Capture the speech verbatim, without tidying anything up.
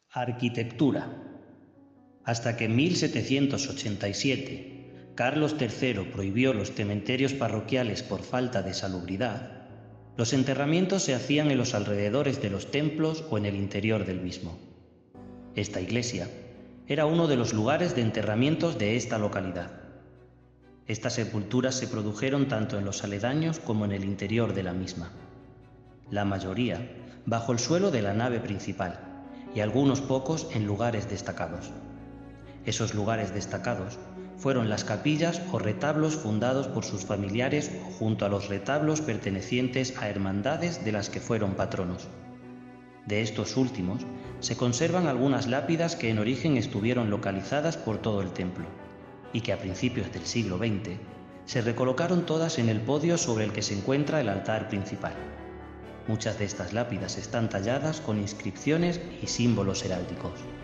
Arquitectura. Hasta que en mil setecientos ochenta y siete Carlos tercero prohibió los cementerios parroquiales por falta de salubridad, los enterramientos se hacían en los alrededores de los templos o en el interior del mismo. Esta iglesia era uno de los lugares de enterramientos de esta localidad. Estas sepulturas se produjeron tanto en los aledaños como en el interior de la misma. La mayoría bajo el suelo de la nave principal y algunos pocos en lugares destacados. Esos lugares destacados fueron las capillas o retablos fundados por sus familiares o junto a los retablos pertenecientes a hermandades de las que fueron patronos. De estos últimos se conservan algunas lápidas que en origen estuvieron localizadas por todo el templo y que a principios del siglo veinte se recolocaron todas en el podio sobre el que se encuentra el altar principal. Muchas de estas lápidas están talladas con inscripciones y símbolos heráldicos.